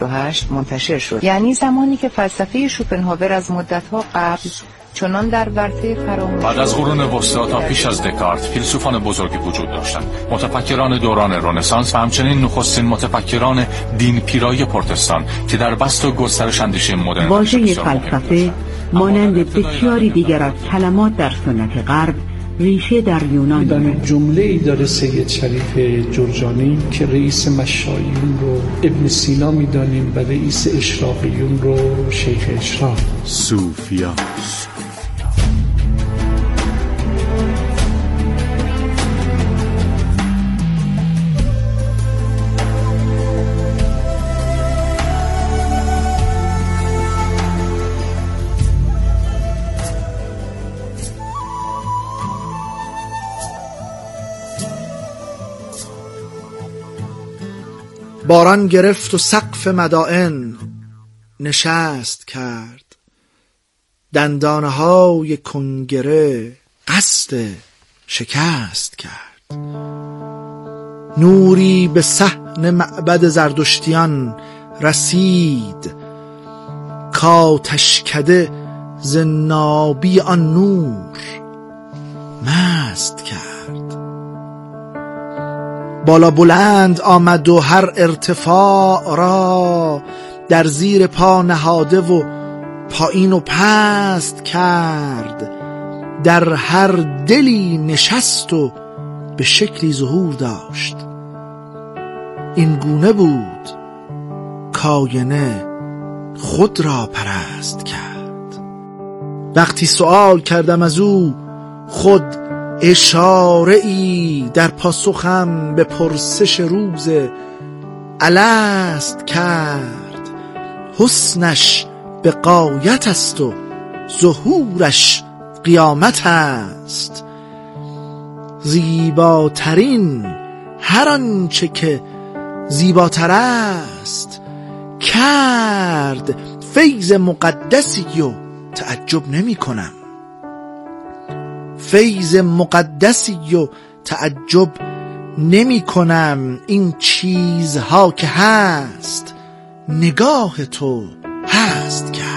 1858 منتشر شد. یعنی زمانی که فلسفه شوپنهاور از مدت‌ها قبل چنان در ورطه فراموشی بعد از قرون وسطا تا پیش از دکارت فیلسوفان بزرگی وجود داشتند. متفکران دوران رنسانس و همچنین نخستین متفکران دین پیرایی پروتستان که در بسط و گسترش اندیشه مدرن واژه فلسفه مانند بسیاری دیگر از کلمات در سنت غرب ریشه در یونان دارد. جمله‌ای داره سید شریف جرجانی که رئیس مشایخون رو ابن سینا می‌دانیم و رئیس اشراقیون رو شیخ اشراق. صوفیا. باران گرفت و سقف مدائن نشست کرد، دندانه‌های کنگره قصد شکست کرد. نوری به صحن معبد زردشتیان رسید، کآتشکده ز نابی آن نور مست کرد. بالا بلند آمد و هر ارتفاع را در زیر پا نهاده و پایین و پست کرد. در هر دلی نشست و به شکلی ظهور داشت، این گونه بود کاینه خود را پرست کرد. وقتی سؤال کردم از او خود اشاره ای در پاسخم به پرسش روز الست کرد. حسنش به غایت است و ظهورش قیامت است، زیباترین هر آنچه که زیباتر است کرد. فیض مقدسی و تعجب نمی کنم، فیض مقدسی و تعجب نمی کنم. این چیزها که هست نگاه تو هست کرد.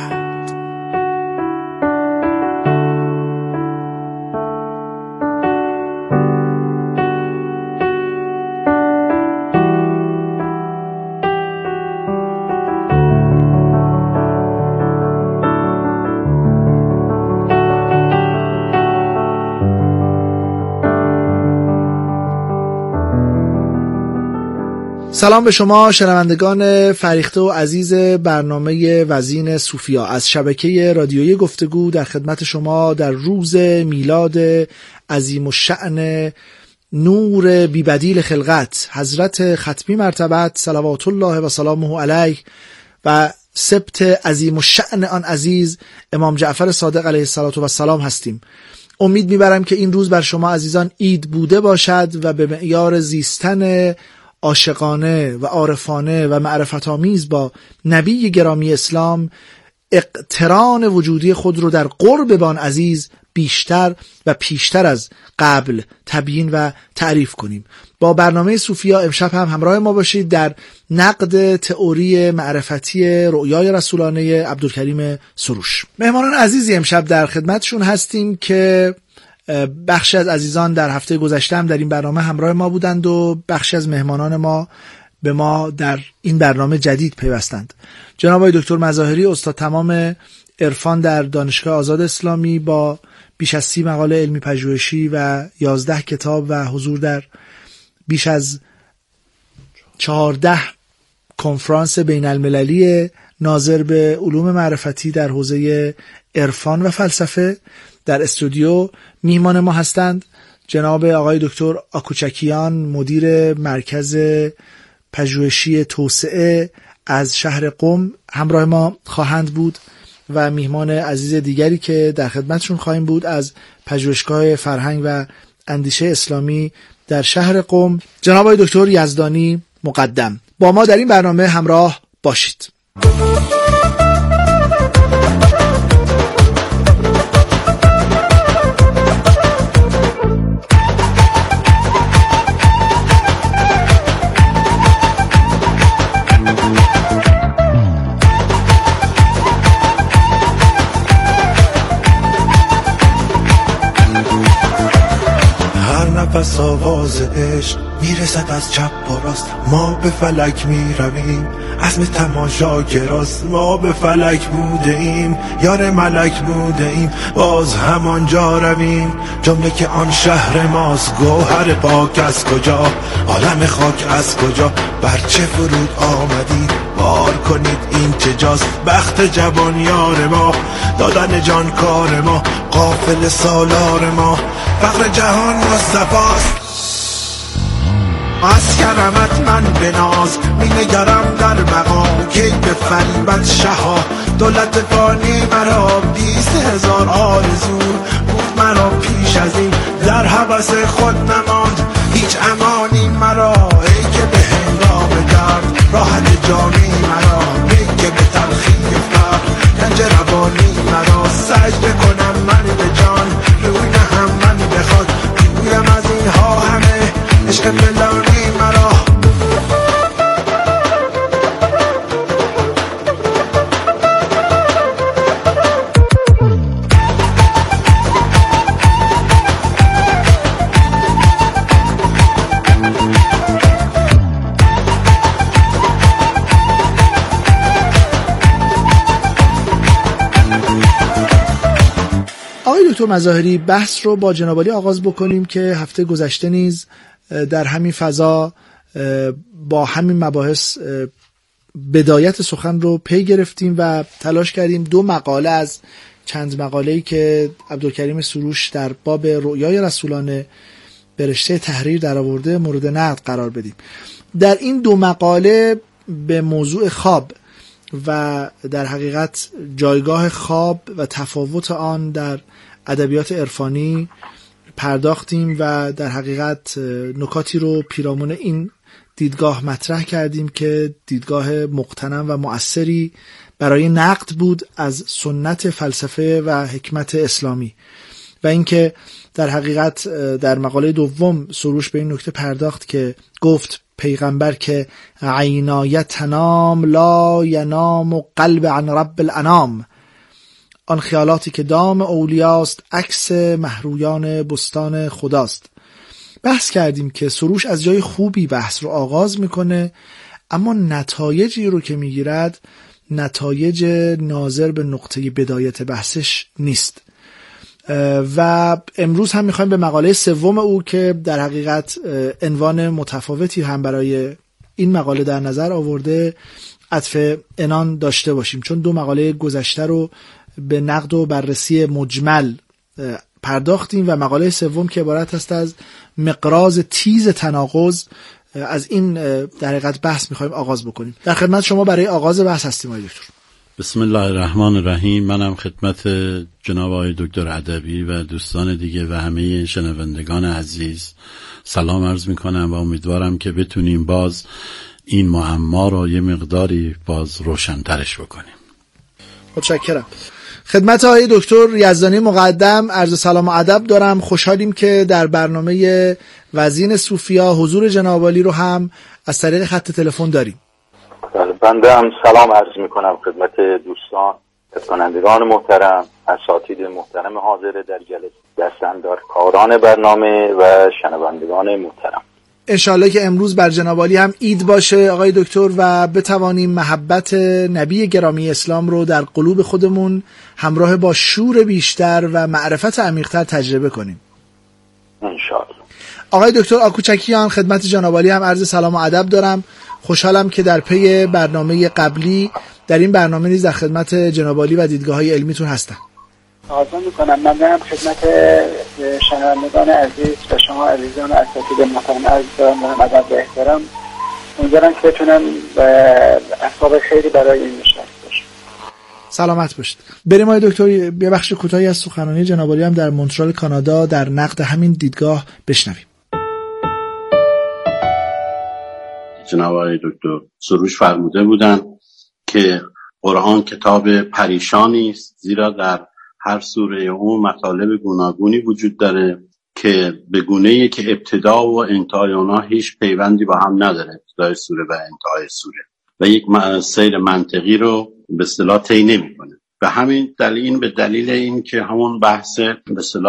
سلام به شما شنوندگان فریخته و عزیز برنامه وزین صوفیا از شبکه رادیویی گفتگو. در خدمت شما در روز میلاد عظیم الشأن نور بی‌بدیل خلقت حضرت ختمی مرتبت صلوات الله و سلامه علیه و سبت عظیم الشأن آن عزیز امام جعفر صادق علیه السلام هستیم. امید میبرم که این روز بر شما عزیزان عید بوده باشد و به معیار زیستن عاشقانه و عارفانه و معرفت آمیز با نبی گرامی اسلام اقتران وجودی خود رو در قرب با آن عزیز بیشتر و پیشتر از قبل تبیین و تعریف کنیم. با برنامه صوفیا امشب هم همراه ما باشید در نقد تئوری معرفتی رؤیای رسولانه عبدالکریم سروش. مهمانان عزیزی امشب در خدمتشون هستیم که بخشی از عزیزان در هفته گذشته هم در این برنامه همراه ما بودند و بخشی از مهمانان ما به ما در این برنامه جدید پیوستند. جناب آقای دکتر مظاهری، استاد تمام عرفان در دانشگاه آزاد اسلامی با بیش از 30 مقاله علمی پژوهشی و 11 کتاب و حضور در بیش از 14 کنفرانس بین المللی ناظر به علوم معرفتی در حوزه عرفان و فلسفه در استودیو میهمان ما هستند. جناب آقای دکتر آکوچکیان، مدیر مرکز پژوهشی توسعه از شهر قم همراه ما خواهند بود و میهمان عزیز دیگری که در خدمتشون خواهیم بود از پژوهشگاه فرهنگ و اندیشه اسلامی در شهر قم، جناب آقای دکتر یزدانی مقدم. با ما در این برنامه همراه باشید. از آواز عشق میرسد از چپ و راست. ما به فلک میرویم عزم تماشاگراست. ما به فلک بوده ایم یار ملک بوده ایم باز همانجا رویم. جمله که آن شهر ماست گوهر پاک از کجا عالم خاک از کجا بر چه فرود آمدید بار کنید این چه جاست. بخت جوان یار ما دادن جان کار ما قافل سالار ما فقر جهان مصطفاست. از کرمت من به ناز می نگرم در مقام کی به فریبت شها. دولت فانی مرا 20,000 آرزو بود مرا پیش از این در هوس خود نماند هیچ امانی مرا. ای که به هنگام درد راحت جانی مرا ای که به تلخی فقر گنج روانی مرا. سجده کنم من به جان روی نهم من به خاک رویم از اینها همه عشق فلانی مرا. آقای دکتر مظاهری، بحث رو با جناب عالی آغاز بکنیم که هفته گذشته نیز در همین فضا با همین مباحث بدایت سخن رو پی گرفتیم و تلاش کردیم دو مقاله از چند مقاله‌ای که عبدالکریم سروش در باب رؤیای رسولانه به رشته تحریر درآورده مورد نقد قرار بدیم. در این دو مقاله به موضوع خواب و در حقیقت جایگاه خواب و تفاوت آن در ادبیات عرفانی پرداختیم و در حقیقت نکاتی رو پیرامون این دیدگاه مطرح کردیم که دیدگاه مقتنم و مؤثری برای نقد بود از سنت فلسفه و حکمت اسلامی و اینکه در حقیقت در مقاله دوم سروش به این نکته پرداخت که گفت پیغمبر که عینای تنام لا ینام قلب عن رب الانام، آن خیالاتی که دام اولیاست عکس مهرویان بستان خداست. بحث کردیم که سروش از جای خوبی بحث رو آغاز میکنه اما نتایجی رو که میگیرد نتایج ناظر به نقطه بدایت بحثش نیست و امروز هم میخوایم به مقاله سوم او که در حقیقت عنوان متفاوتی هم برای این مقاله در نظر آورده عطف عنان داشته باشیم، چون دو مقاله گذشته رو به نقد و بررسی مجمل پرداختیم و مقاله سوم که عبارت است از مقراض تیز تناقض از این در حقیقت بحث میخوایم آغاز بکنیم. در خدمت شما برای آغاز بحث هستیم آقای دکتر. بسم الله الرحمن الرحیم. منم خدمت جناب آقای دکتر ادبی و دوستان دیگه و همه شنوندگان عزیز سلام عرض میکنم و امیدوارم که بتونیم باز این معما رو یه مقداری باز روشن‌ترش بکنیم. متشکرم. خدمت آقای دکتر یزدانی مقدم عرض سلام و ادب دارم. خوشحالیم که در برنامه وزین صوفیا حضور جناب عالی رو هم از طریق خط تلفن داریم. بنده هم سلام عرض میکنم خدمت دوستان، کنندگان محترم، اساتید محترم حاضر در جلسه، دستاندرکاران برنامه و شنوندگان محترم. انشالله که امروز بر جناب عالی هم عید باشه آقای دکتر و بتوانیم محبت نبی گرامی اسلام رو در قلوب خودمون همراه با شور بیشتر و معرفت عمیق‌تر تجربه کنیم انشالله. آقای دکتر آکوچکیان، خدمت جناب عالی هم عرض سلام و ادب دارم. خوشحالم که در پی برنامه قبلی در این برنامه نیز در خدمت جناب عالی و دیدگاه‌های علمیتون هستم. آرزو میکنم من دارم خدمت شنوندگان عزیز و شما عزیزان و اساتید محترم عرض دارم ادب و احترام. امیدوارم که بتونم اسباب خیری برای این نشست باشم. سلامت باشید. بریم آقای دکتر یه بخش کوتاهی از سخنرانی جناب عالی هم در مونترال کانادا در نقد همین دیدگاه بشنویم. جناب آقای دکتر سروش فرموده بودند که قرآن کتاب پریشانی است، زیرا در هر سوره اون مطالب گوناگونی وجود داره که به گونه‌ای که ابتدا و انتهای اونها هیچ پیوندی با هم نداره، ابتدای سوره و انتهای سوره، و یک سیر منطقی رو به اصطلاح طی نمی‌کنه. و همین دلیل به دلیل این که همون بحث به اصطلاح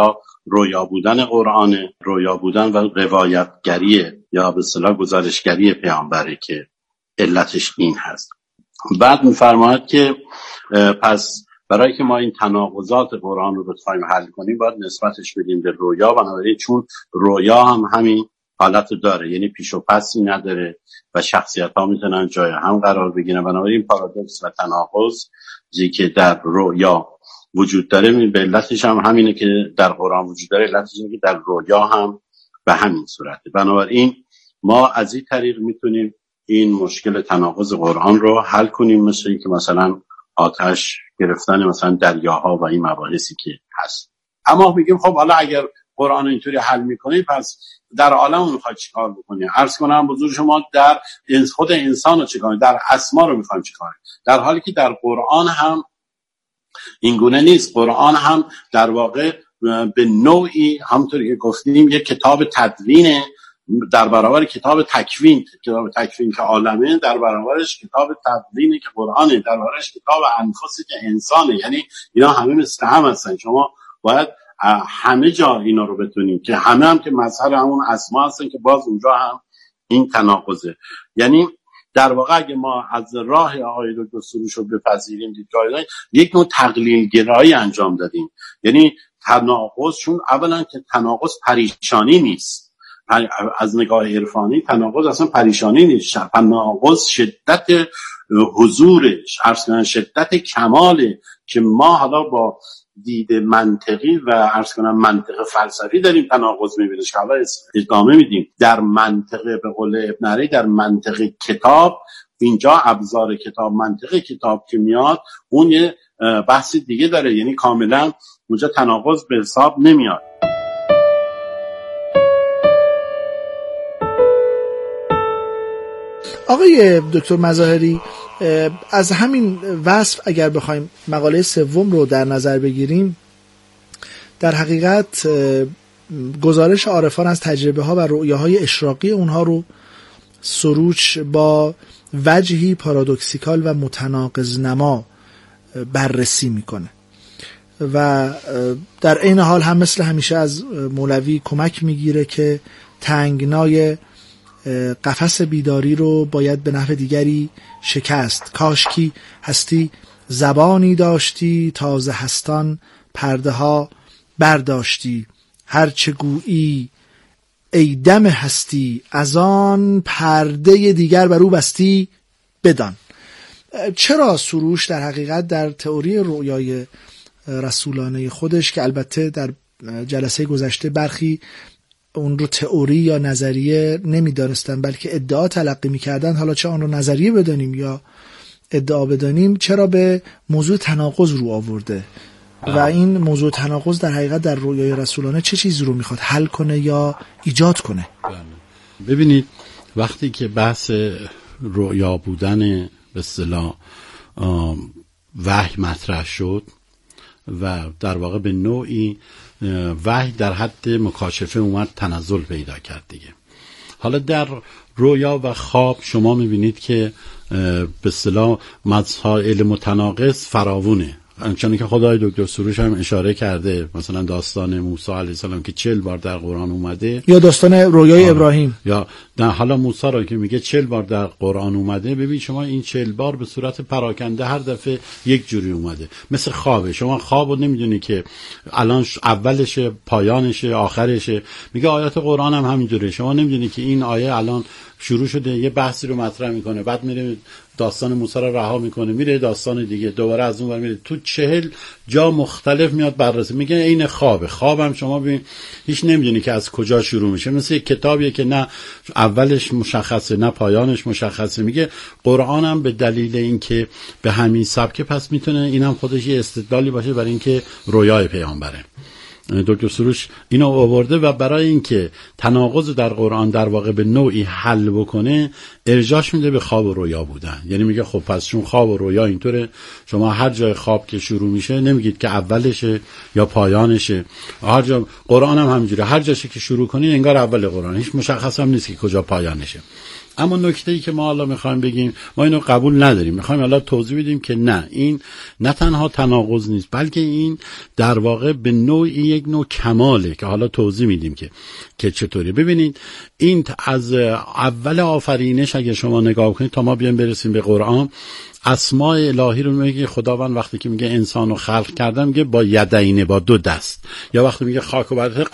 رویا بودن قرآن، رویا بودن و روایتگری یا به اصطلاح گزارشگری پیامبره که علتش این هست. بعد می‌فرماید که پس برای که ما این تناقضات قرآن رو بتونیم حل کنیم باید نسبتش بدیم به رویا، بنابراین چون رویا هم همین حالت داره، یعنی پیش و پسی نداره و شخصیت‌ها میتونن جای هم قرار بگیرن، بنابراین پارادوکس و تناقضی که در رویا وجود داره به علتش هم همینه که در قرآن وجود داره، علتش اینه که در رویا هم به همین صورته. بنابراین ما از این طریق میتونیم این مشکل تناقض قرآن رو حل کنیم، مثل این که مثلا آتش گرفتن مثلا دریاها و این مباحثی که هست. اما میگیم خب حالا اگر قرآن اینطوری حل میکنی پس در عالم اون میخواد چیکار بکنی؟ عرض کنم حضور شما در خود انسان رو چیکار، در اسما رو میخوایم چیکار، در حالی که در قرآن هم این گونه نیست. قرآن هم در واقع به نوعی همونطوری که گفتیم یک کتاب تدوینه در برابر کتاب تکوین. کتاب تکوین که عالمه در برابرش کتاب تدوینه که قرآنه، در برابرش کتاب انفسی که انسانه. یعنی اینا همه مثل هم هستن. شما باید همه جا اینا رو بتونیم که همه هم که مظهر همون اسما هستن که باز اونجا هم این تناقضه. یعنی در واقع اگه ما از راه آقای دکتر سروش رو بپذیریم دیدگاه یک نوع تقلیل گرایی انجام دادیم. یعنی تناقض، چون اولا که تناقض پریشانی نیست، از نگاه عرفانی تناقض اصلا پریشانی نیست، تناقض شدت حضورش، عرض کنم شدت کماله که ما حالا با دید منطقی و عرض کنم منطق فلسفی داریم تناقض می‌بینیم که حالا ادامه میدیم. در منطق به قول ابن عربی در منطق کتاب، اینجا ابزار کتاب منطق کتاب که میاد اون یه بحث دیگه داره، یعنی کاملا اونجا تناقض به حساب نمیاد. آقای دکتر مظاهری، از همین وصف اگر بخوایم مقاله سوم رو در نظر بگیریم، در حقیقت گزارش عارفان از تجربه ها و رؤیاهای اشراقی اونها رو سروش با وجهی پارادوکسیکال و متناقض نما بررسی میکنه و در این حال هم مثل همیشه از مولوی کمک میگیره که تنگنای قفس بیداری رو باید به نحو دیگری شکست. کاشکی هستی زبانی داشتی، تازه هستان پرده ها برداشتی، هرچه گویی ای دم هستی، از آن پرده دیگر بر او بستی بدان. چرا سروش در حقیقت در تئوری رؤیای رسولانه خودش، که البته در جلسه گذشته برخی اون رو تئوری یا نظریه نمی‌دانستن بلکه ادعا تلقی می‌کردن، حالا چه آن رو نظریه بدانیم یا ادعا بدانیم، چرا به موضوع تناقض رو آورده و این موضوع تناقض در حقیقت در رؤیای رسولانه چه چیزی رو میخواد حل کنه یا ایجاد کنه؟ ببینید وقتی که بحث رؤیا بودن به اصطلاح وحی مطرح شد و در واقع به نوعی وحی در حد مکاشفه اومد تنزل پیدا کرد دیگه. حالا در رویا و خواب شما میبینید که به اصطلاح مسائل متناقض فراوونه، همچنان که خدای دکتر سروش هم اشاره کرده، مثلا داستان موسی علیه السلام که 40 بار در قرآن اومده، یا داستان رویای ابراهیم، یا در حالا موسی را که میگه 40 بار در قرآن اومده. ببین شما این 40 بار به صورت پراکنده هر دفعه یک جوری اومده. مثل خوابه، شما خوابو نمیدونی که الان اولشه پایانشه آخرشه. میگه آیات قرآن هم همینجوره، شما نمیدونی که این آیه الان شروع شده یه بحثی رو مطرح میکنه، بعد میره داستان موسی رو رها میکنه، میره داستان دیگه، دوباره از اون ور میره، تو 40 جا مختلف میاد بررسی. میگه این خوابه. خوابم شما ببین هیچ نمیدونی که از کجا شروع میشه، مثل یک کتابیه که نه اولش مشخصه نه پایانش مشخصه. میگه قرآن هم به دلیل اینکه به همین سبکه پس میتونه اینم خودش یه استدلالی باشه برای اینکه رویای پیامبره. دکتر سروش اینو آورده و برای اینکه تناقض در قرآن در واقع به نوعی حل بکنه ارجاش میده به خواب و رویا بودن. یعنی میگه خب پس چون خواب و رویا اینطوره، شما هر جای خواب که شروع میشه نمیگید که اولشه یا پایانشه. هر جا قرآن هم همینجوره، هر جاشه که شروع کنی انگار اول قرآن، هیچ مشخص هم نیست که کجا پایانشه. اما نکته‌ای که ما حالا میخوایم بگیم، ما اینو قبول نداریم، میخوایم حالا توضیح بدیم که نه، این نه تنها تناقض نیست، بلکه این در واقع به نوعی یک نوع کماله که حالا توضیح میدیم که چطوری. ببینید این از اول آفرینش اگه شما نگاه کنید تا ما بیایم برسیم به قرآن، اسماء الهی رو میگه خداوند وقتی که میگه انسان رو خلق کردم میگه با یدینه، با دو دست، یا وقتی میگه خاک و برده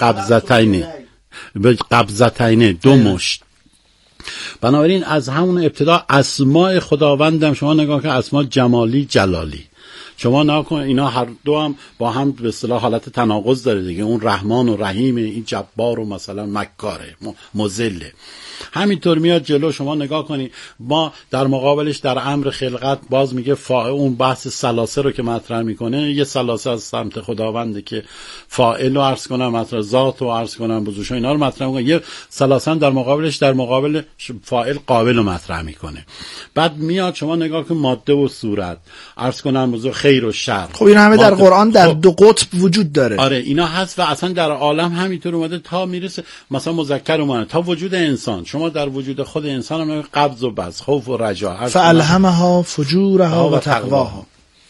قبضتینه، دو مشت. بنابراین از همون ابتدا اسماء خداوندم شما نگاه کن، اسماء جمالی جلالی، شما نکن اینا هر دو هم با هم به اصطلاح حالت تناقض داره دیگه. اون رحمان و رحیم، این جبار و مثلا مکاره مذله. همینطور میاد جلو، شما نگاه کنی ما در مقابلش در امر خلقت باز میگه اون بحث سلاسه رو که مطرح میکنه، یه سلاسه از سمت خداونده که فاعل رو عرض کنم، مطرح ذات رو عرض کنم، بزرگش اینا رو مطرح میکنه. یه سلاسه در مقابلش در مقابل فاعل قابل رو مطرح میکنه. بعد میاد شما نگاه کن ماده و صورت، عرض کنم بزرگ خیر و شر. خب این همه در قرآن در دو قطب وجود داره. آره اینا هست و اصلا در عالم همینطور اومده تا میرسه مثلا مذکر اومده تا وجود انسان. شما در وجود خود انسان هم قبض و بسط، خوف و رجا، فالهمها فجورها و تقواها.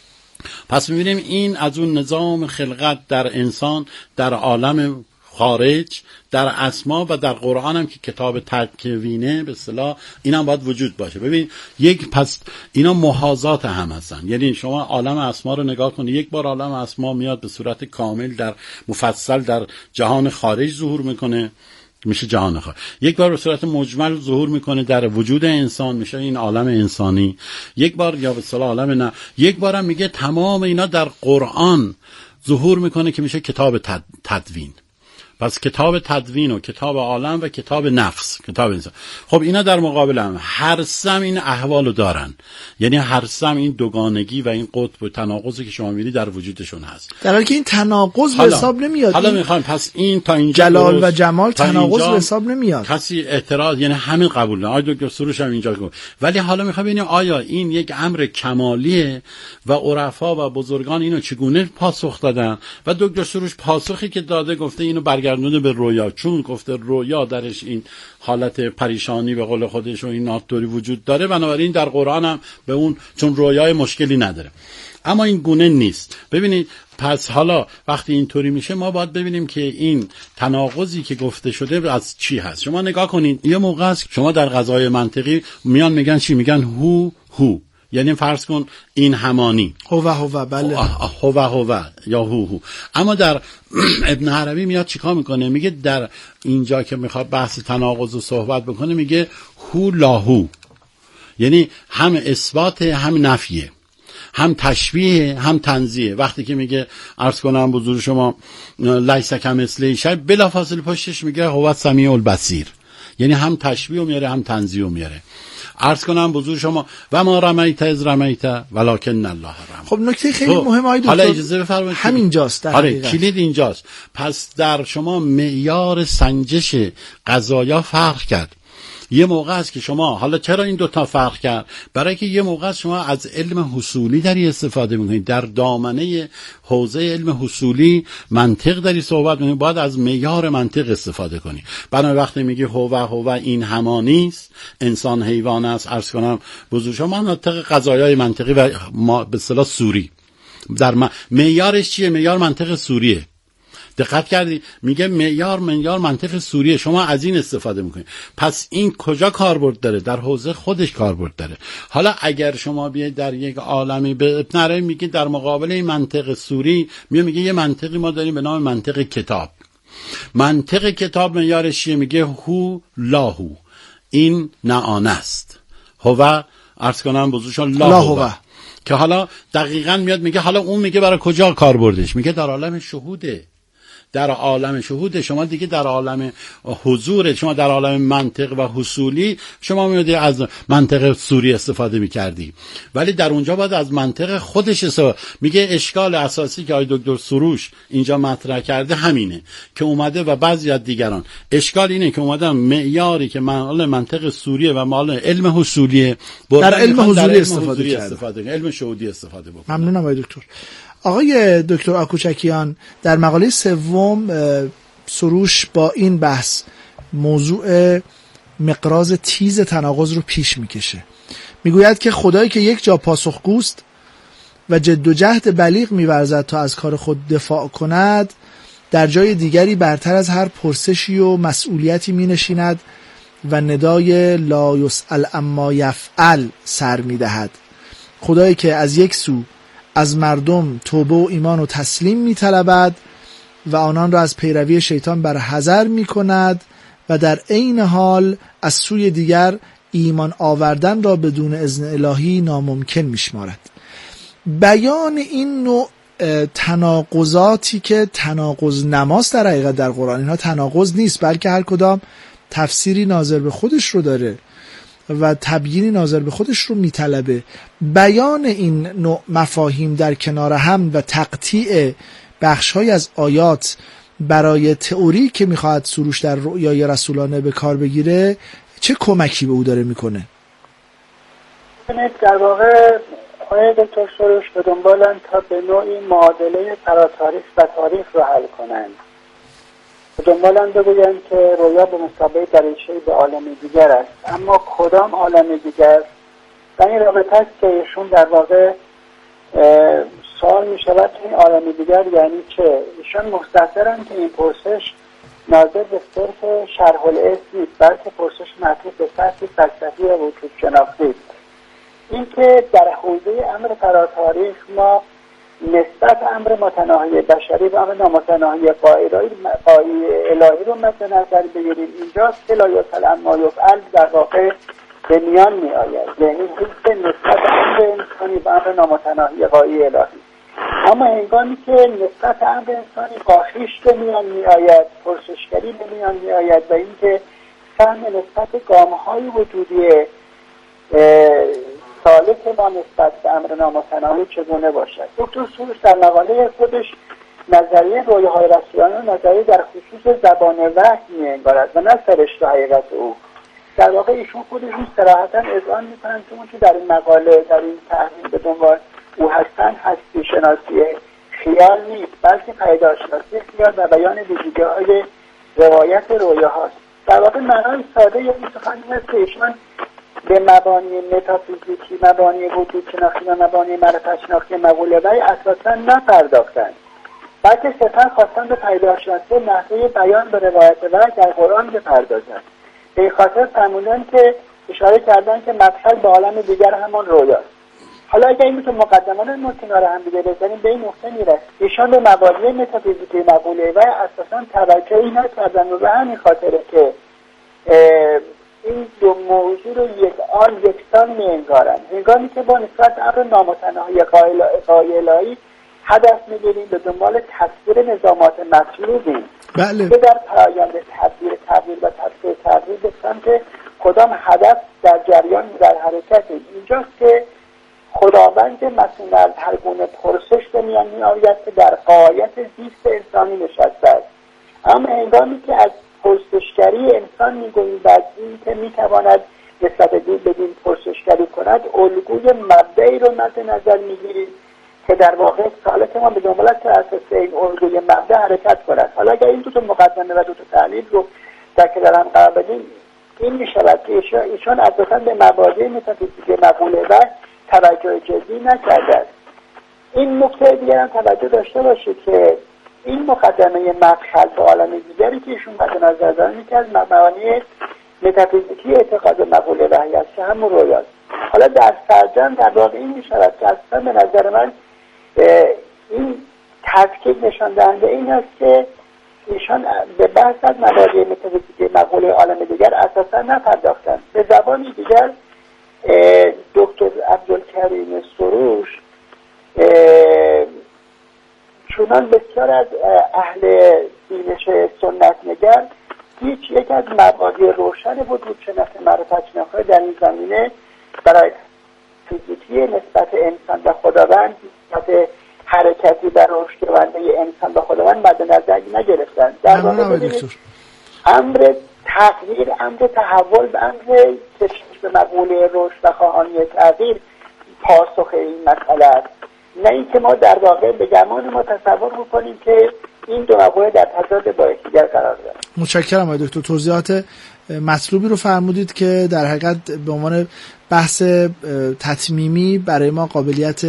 پس میبینیم این از اون نظام خلقت در انسان، در عالم خارج، در اسما و در قرآن هم که کتاب تکوینه به اصطلاح اینم باید وجود باشه. ببین پس اینا محاذات هم هستن. یعنی شما عالم اسما رو نگاه کنید، یک بار عالم اسما میاد به صورت کامل در مفصل در جهان خارج ظهور میکنه، میشه جهان خارج. یک بار به صورت مجمل ظهور میکنه در وجود انسان، میشه این عالم انسانی. یک بار یا به اصطلاح عالم نه، یک بارم میگه تمام اینا در قرآن ظهور میکنه که میشه کتاب تدوین. پس کتاب تدوین و کتاب عالم و کتاب نفس، کتاب انسان. خب اینا در مقابل هم هر سم این احوالو دارن، یعنی هر سم این دوگانگی و این قطب و تناقضی که شما می‌بینید در وجودشون هست، در حالی که این تناقض به حساب نمیاد. حالا میخوایم پس این تا اینجا جلال و جمال تناقض به حساب نمیاد، کسی اعتراض یعنی همین قبول نه. آقای دکتر سروش هم اینجا گفت، ولی حالا میخوایم ببینیم آیا این یک امر کمالیه و عرفا و بزرگان اینو چگونه پاسخ دادن. و دکتر سروش پاسخی که داده گفته اینو برگردونه به رویا، چون گفته رویا درش این حالت پریشانی به قول خودش و این ناتوری وجود داره، بنابراین در قرآن هم به اون چون رویای مشکلی نداره. اما این گونه نیست. ببینید پس حالا وقتی اینطوری میشه ما باید ببینیم که این تناقضی که گفته شده از چی هست. شما نگاه کنید یه موقع است شما در قضای منطقی میان میگن چی؟ میگن هو، یعنی فرض کن این همانی، هو بله، هو یا هو. اما در ابن عربی میاد چیکار میکنه؟ میگه در اینجا که میخواد بحث تناقض و صحبت بکنه میگه هو لاهو، یعنی هم اثبات هم نفیه، هم تشبیه هم تنزیه. وقتی که میگه عرض کنم بزرگ شما لیس کمثله شیء، بلافاصله پشتش میگه هو السمیع البصیر، یعنی هم تشبیه میاره هم تنزیه میاره. عرض کنم بزرگ شما و ما رمیت از رمیت ولکن الله رمی. خب نکته خیلی مهم آقای دکتر، حالا اجازه بفرمایید همینجاست در حقیقت. کلید اینجاست. پس در شما معیار سنجش قضایا فرق کرد. یه موقع است که شما حالا چرا این دوتا فرق کرد؟ برای که یه موقع است شما از علم حصولی داری استفاده میکنید، در دامنه حوزه علم حصولی منطق داری صحبت میکنید، باید از معیار منطق استفاده کنی. برای وقتی میگی هو این همانی است، انسان حیوان است، عرض کنم بزرگ شما منطق قضایای منطقی و به اصطلاح سوری در معیارش چیه؟ معیار منطق سوریه. دقت کردی؟ میگه معیار منطق سوریه، شما از این استفاده میکنید. پس این کجا کاربرد داره؟ در حوزه خودش کاربرد داره. حالا اگر شما بیاید در یک عالمی به ابن عربی میگه در مقابل این منطق سوری میگه یه منطقی ما داریم به نام منطق کتاب. منطق کتاب معیارش چیه؟ میگه هو لاهو، این نه آن است، هو عرض کنم بزرگشون لا هو. که حالا دقیقاً میاد میگه حالا اون میگه برای کجا کاربردش؟ میگه در عالم شهوده. در عالم شهود شما دیگه در عالم حضور شما در عالم منطق و حصولی شما میادی از منطق سوری استفاده میکردی، ولی در اونجا باید از منطق خودش استفاده. میگه اشکال اساسی که آقای دکتر سروش اینجا مطرح کرده همینه که اومده و بعضی از دیگران اشکال اینه که اومدن معیاری که مال منطق سوریه و مال علم حصولیه در علم حضوری استفاده علم شهودی استفاده بکنه. ممنونم آقای دکتر. آقای دکتر آکوچکیان در مقاله سوم سروش با این بحث موضوع مقراض تیز تناقض رو پیش میکشه. میگوید که خدایی که یک جا پاسخگوست و جد و جهد بلیغ می‌ورزد تا از کار خود دفاع کند، در جای دیگری برتر از هر پرسشی و مسئولیتی می‌نشیند و ندای لا یسأل عما یفعل سر می‌دهد. خدایی که از یک سو از مردم توبه و ایمان و تسلیم می‌طلبد و آنان را از پیروی شیطان برحذر می‌کند و در عین حال از سوی دیگر ایمان آوردن را بدون اذن الهی ناممکن می‌شمارد. بیان این نوع تناقضاتی که تناقض نماست در حقیقت در قرآن، اینها تناقض نیست، بلکه هر کدام تفسیری ناظر به خودش رو داره و تبیینی ناظر به خودش رو میطلبه. بیان این نوع مفاهیم در کنار هم و تقطیع بخش‌های از آیات برای تئوری که میخواهد سروش در رؤیای رسولانه به کار بگیره چه کمکی به او داره میکنه؟ در واقع آقای دکتر سروش به دنبالن تا به نوعی معادله فراتاریخ و تاریخ رو حل کنند. به دنبالن بگویند که رویا به مثابه دریچه‌ای به عالم دیگر است، اما کدام عالم دیگر؟ در این رابطه است که ایشون در واقع سوال می شود که این عالم دیگر یعنی چه؟ ایشون مستحضرند که این پرسش ناظر به صرف شرح الاسم نیست، بلکه پرسش معطوف به سطح فلسفی و وجود شناختی. این که در حوزه امر فراتاریخ ما نسبت امر متناهی بشری و امر نامتناهی قایی الهی رو مد نظر بگیریم، اینجاست که لا یسأل عما یفعل در واقع به میان می آید، یعنی حس نسبت امر انسانی به امر نامتناهی قایی الهی. اما هنگامی که نسبت امر انسانی با خویش به میان می آید، پرسشگری به میان می آید و اینکه فهم نسبت گام‌های وجودی سالک ما نسبت به امر نامتناهی چگونه باشد. دکتر سروش در مقاله خودش نظریه رویاهای رسولانه نظریه در خصوص زبان وحی می‌انگارد و نه سرشت و حقیقت او. در واقع ایشون خودشون صراحتاً اذعان می‌کنند که در این مقاله، در این تحلیل به دنبال او هستن هستی شناسی خیال نیست، بلکه پیداشناسی خیال و بیان ویژگی‌های روایت رویاهاست. در واقع معنای ساده یا سخنی هست که ایشون به مبانی متافیزیکی، مبانی وجود شناختی و مبانی معرفت شناختی مقوله وحی اساساً نپرداختند، بلکه صرفاً خواستن به پیداشناسی نحوه بیان به روایت وحی در قرآن بپردازند. به خاطر فرمودن که اشاره کردن که مدخل به عالم دیگر همان رویاست. حالا اگر این تو مقدمات ما کنار هم دیگه بزنیم به این نقطه میرسیم ایشان به مبانی متافیزیکی مقوله وحی اساساً توجهی نکردن و به همین خاطره که این دو موضوع رو یکسان می‌انگارند. هنگامی که با نسبت امر نامتناهی قایی الهی هدف می‌گیریم به دنبال تصویر نظامات مطلوبیم، بله، که در پایان تبدیل و تبدیل به سمت کدام هدف در جریان در حرکت. اینجاست که خداوند مسئول از هر گونه پرسش به میان می‌آید که در غایت زیست انسانی نشسته است. اما هنگامی که از پرسشگری انسان میگوییم و از این که میتواند نسبت به دین پرسشگری کند، الگوی مبدعی رو مد نظر میگیریم که در واقع سالک ما به دنبال است که اساس این الگوی مبدع حرکت کند. حالا اگر این دو تا مقدمه و دو تا تحلیل رو در کنار هم قرار بدیم، این میشود که ایشان اساساً به مبادئ متافیزیک مقوله و توجه جدی نکرده. این نکته دیگر هم توجه داشته باشید که این مقدمه مدخل به عالم دیگری که ایشون مد نظر دارن یکی از مبانی متافیزیکی اعتقاد مقوله وحی است که همون رویاست. حالا در سرجم در واقع این میشود که اصلا به نظر من این تفکیک نشان دهنده این است که ایشان به بحث از مبانی متافیزیکی مقوله عالم دیگر اساسا نپرداختند. به زبانی دیگر دکتر عبدالکریم سروش چونان بسیار از اهل بینش سنت نگر هیچ یک از مبادی روشن وجود شناخت معرفت شناخت در این زمینه برای فیزیکی نسبت انسان به خداوند، نسبت حرکتی در رشد رونده انسان به خداوند مد نظر نگرفتند. در واقع امر تغییر، امر تحول به امر کشش به مقوله رشد و خواهانی تغییر پاسخ این مسئله است. نه اینکه ما در واقع به گمان ما تصور میکنیم که این دو مقوله در تضاد با یکدیگر قرار دارن. متشکرم آقای دکتر. توضیحات مطلوبی رو فرمودید که در حقیقت به عنوان بحث تتمیمی برای ما قابلیت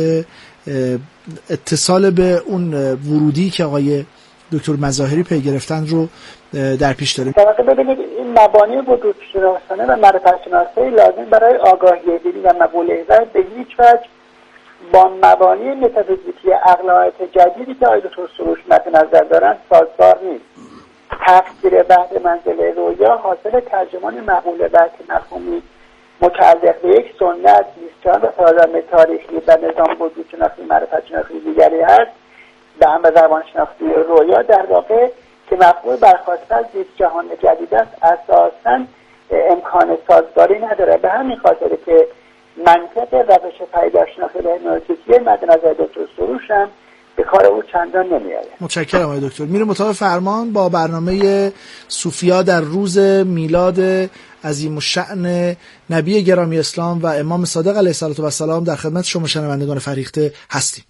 اتصال به اون ورودی که آقای دکتر مظاهری پی گرفتن رو در پیش داریم. در واقع ببینید این مبانی وجود شناسانه و معرفت شناسی لازم برای آگاهی دینی و مقوله ذهن به هیچ وجه با مبانی متافیزیکی اقلانیت جدیدی که آقای دکتر سروش مد نظر دارن سازگار نیست. تفسیر بعد منزل رویا حاصل ترجمان مقوله و مفهومی متعلق به یک سنت زیستان و پارادایم تاریخی و نظام وجود شناختی معرفت شناختی دیگری هست به هم به زبان شناختی رویا در واقع که مفهوم برخواسته از زیست جهان جدید است اساساً امکان سازگاری نداره. به همین خاطر که منطق روش پیداشناختی و هرمنوتیکی مد نظر دکتر سروش هم به کار او چندان نمیاد. متشکرم آقای دکتر. میریم مطابق فرمان با برنامه صوفیا در روز میلاد عظیم الشأن نبی گرامی اسلام و امام صادق علیه السلام در خدمت شما شنوندگان فریخته هستیم.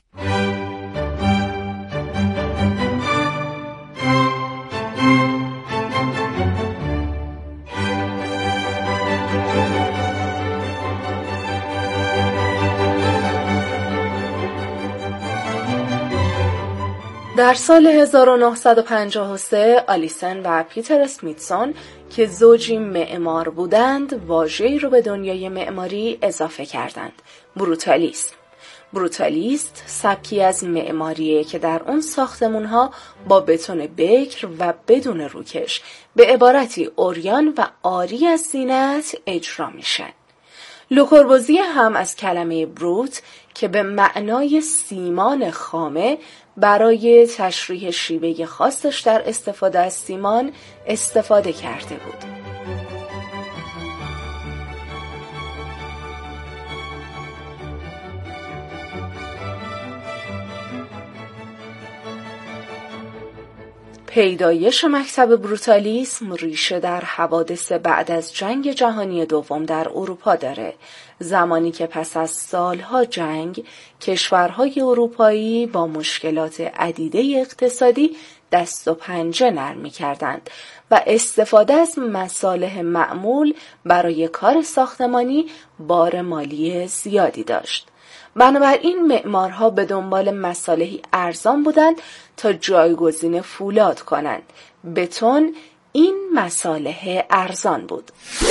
در سال 1953 آلیسن و پیتر اسمیتسون که زوجی معمار بودند واژه‌ای رو به دنیای معماری اضافه کردند: بروتالیست سبکی از معماریه که در اون ساختمون‌ها با بتون بکر و بدون روکش به عبارتی عریان و عاری از زینت اجرا میشن. لو کوربوزیه هم از کلمه بروت که به معنای سیمان خامه برای تشریح شیوه خاصش در استفاده از سیمان استفاده کرده بود. پیدایش مکتب بروتالیسم ریشه در حوادث بعد از جنگ جهانی دوم در اروپا داره، زمانی که پس از سالها جنگ کشورهای اروپایی با مشکلات عدیده اقتصادی دست و پنجه نرم می‌کردند و استفاده از مصالح معمول برای کار ساختمانی بار مالی زیادی داشت. بنابراین معمارها به دنبال مصالحی ارزان بودند تا جایگزین فولاد کنند. بتون این مصالح ارزان بود.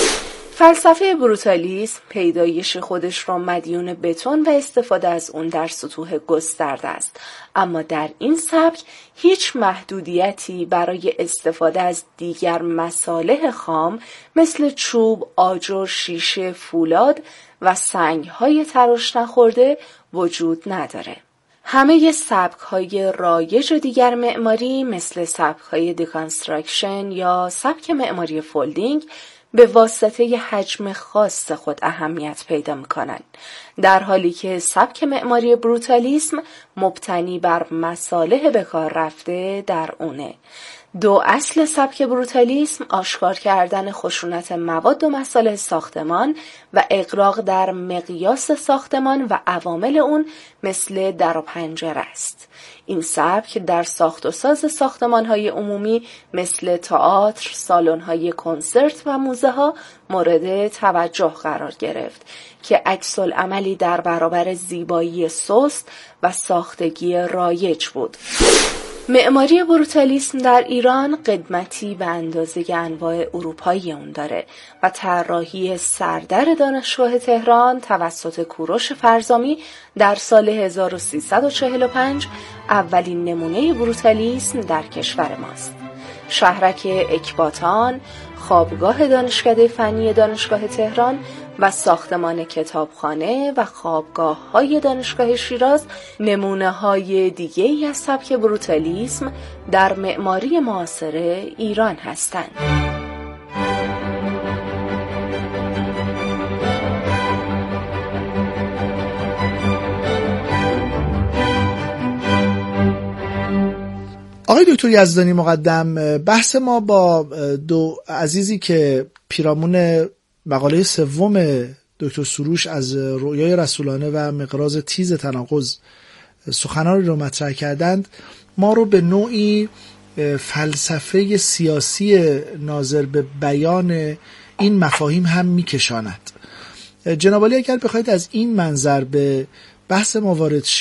فلسفه بروتالیسم پیدایش خودش را مدیون بتون و استفاده از اون در سطوح گسترده است، اما در این سبک هیچ محدودیتی برای استفاده از دیگر مصالح خام مثل چوب، آجر، شیشه، فولاد و سنگ‌های تراش نخورده وجود نداره. همه سبک‌های رایج و دیگر معماری مثل سبک‌های دیکانستراکشن یا سبک معماری فولدینگ به واسطه حجم خاص خود اهمیت پیدا می‌کنند، در حالی که سبک معماری بروتالیسم مبتنی بر مصالح به کار رفته در اونه. دو اصل سبک بروتالیسم آشکار کردن خشونت مواد و مصالح ساختمان و اغراق در مقیاس ساختمان و عوامل اون مثل در و پنجره است. این سبک در ساخت و ساز ساختمان‌های عمومی مثل تئاتر، سالن‌های کنسرت و موزه‌ها مورد توجه قرار گرفت که عکس‌العملی در برابر زیبایی سست و ساختگی رایج بود. معماری بروتالیسم در ایران قدمتی به اندازه انواع اروپایی اون داره و طراحی سردر دانشگاه تهران توسط کوروش فرزامی در سال 1345 اولین نمونه بروتالیسم در کشور ماست. شهرک اکباتان، خوابگاه دانشکده فنی دانشگاه تهران و ساختمان کتابخانه و خوابگاه‌های دانشگاه شیراز نمونه‌های دیگه‌ای از سبک بروتالیسم در معماری معاصر ایران هستند. آقای دکتر یزدانی مقدم، بحث ما با دو عزیزی که پیرامون مقاله سوم دکتر سروش از رؤیای رسولانه و مقراض تیز تناقض سخنانی رو مطرح کردند ما رو به نوعی فلسفه سیاسی ناظر به بیان این مفاهیم هم میکشاند. جناب عالی اگر بخواید از این منظر به بحث ما وارد